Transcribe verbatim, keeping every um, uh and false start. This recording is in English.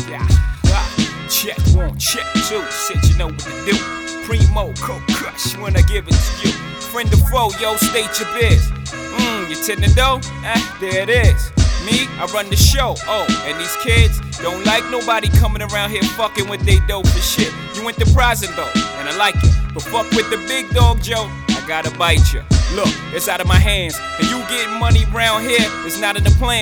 Yeah, ah, check one, check two. Said you know what to do. Primo, Cold Crush when I give it to you. Friend or foe, yo, state your biz. Mmm, you tend to know? Eh, there it is. Me, I run the show. Oh, and these kids don't like nobody coming around here fucking with they dope and shit. You enterprising though, and I like it. But fuck with the big dog, Joe, I gotta bite you. Look, it's out of my hands, and you getting money round here is not in the plan.